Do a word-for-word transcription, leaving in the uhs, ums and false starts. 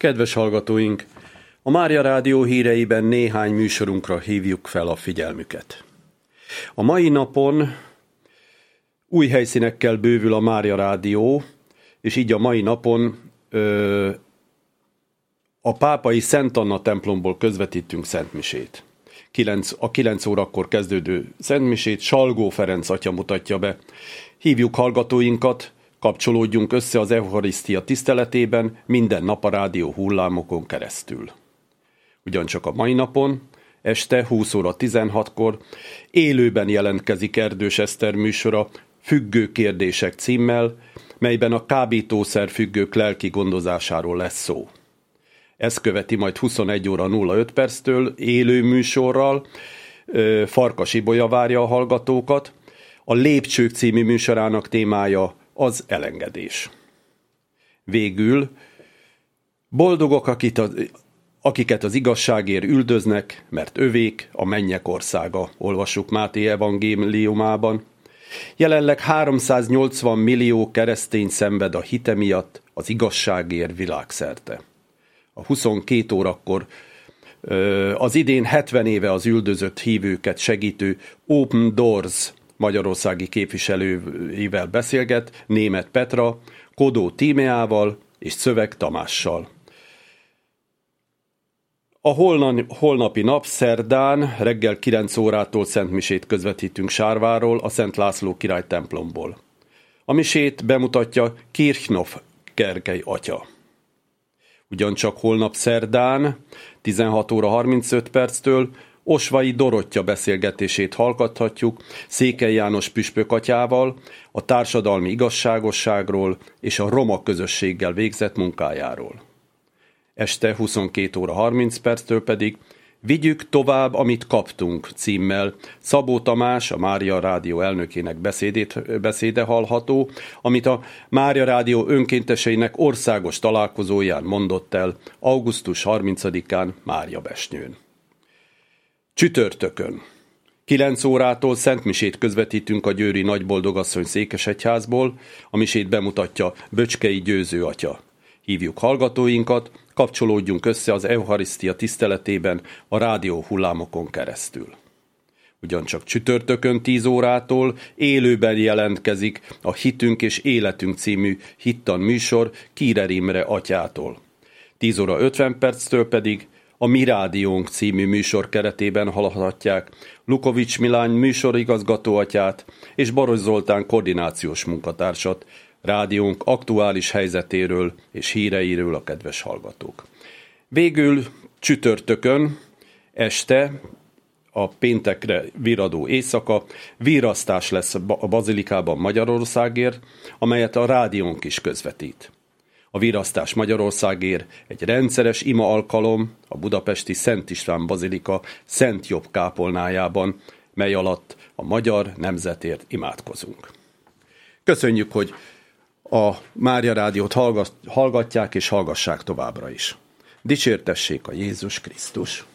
Kedves hallgatóink, a Mária Rádió híreiben néhány műsorunkra hívjuk fel a figyelmüket. A mai napon új helyszínekkel bővül a Mária Rádió, és így a mai napon ö, a pápai Szent Anna templomból közvetítünk szentmisét. kilenc, a kilenc órakor kezdődő szentmisét Salgó Ferenc atya mutatja be. Hívjuk hallgatóinkat, kapcsolódjunk össze az Eucharisztia tiszteletében minden nap a rádió hullámokon keresztül. Ugyancsak a mai napon, este húsz óra tizenhatkor élőben jelentkezik Erdős Eszter műsora Függő kérdések címmel, melyben a kábítószer függők lelki gondozásáról lesz szó. Ez követi majd huszonegy óra nulla öt perctől élő műsorral, Farkas Ibolya várja a hallgatókat. A Lépcsők című műsorának témája az elengedés. Végül boldogok, akit az, akiket az igazságért üldöznek, mert övék a mennyek országa, olvassuk Máté evangéliumában. Jelenleg háromszáznyolcvan millió keresztény szenved a hite miatt az igazságért világszerte. A huszonkét órakor az idén hetven éve az üldözött hívőket segítő Open Doors magyarországi képviselőivel beszélget Németh Petra, Kodó Tímeával és Szöveg Tamással. A holnapi nap szerdán reggel kilenc órától szentmisét közvetítünk Sárváról, a Szent László király templomból. A misét bemutatja Kirchhoff Gergely atya. Ugyancsak holnap szerdán tizenhat óra harmincöt perctől Osvai Dorottya beszélgetését hallgathatjuk Székely János püspök atyával, a társadalmi igazságosságról és a roma közösséggel végzett munkájáról. Este huszonkét óra harminc perctől pedig Vigyük tovább, amit kaptunk címmel Szabó Tamás, a Mária Rádió elnökének beszédét, beszéde hallható, amit a Mária Rádió önkénteseinek országos találkozóján mondott el augusztus harmincadikán Máriabesnyőn. Csütörtökön kilenc órától szentmisét közvetítünk a győri Nagyboldogasszony székesegyházból, a misét bemutatja Böcskei Győző atya. Hívjuk hallgatóinkat, kapcsolódjunk össze az Eucharisztia tiszteletében a rádió hullámokon keresztül. Ugyancsak csütörtökön tíz órától élőben jelentkezik a Hitünk és Életünk című hittan műsor Kírer Imre atyától. tíz óra ötven perctől pedig a Mi Rádiónk című műsor keretében hallhatják Lukovics Milány műsorigazgató atyát és Baros Zoltán koordinációs munkatársat, rádiónk aktuális helyzetéről és híreiről a kedves hallgatók. Végül csütörtökön este, a péntekre viradó éjszaka virasztás lesz a Bazilikában Magyarországért, amelyet a rádiónk is közvetít. A virasztás Magyarországért egy rendszeres ima alkalom a budapesti Szent István Bazilika Szent Jobb kápolnájában, mely alatt a magyar nemzetért imádkozunk. Köszönjük, hogy a Mária Rádiót hallgatják és hallgassák továbbra is. Dicsértessék a Jézus Krisztus!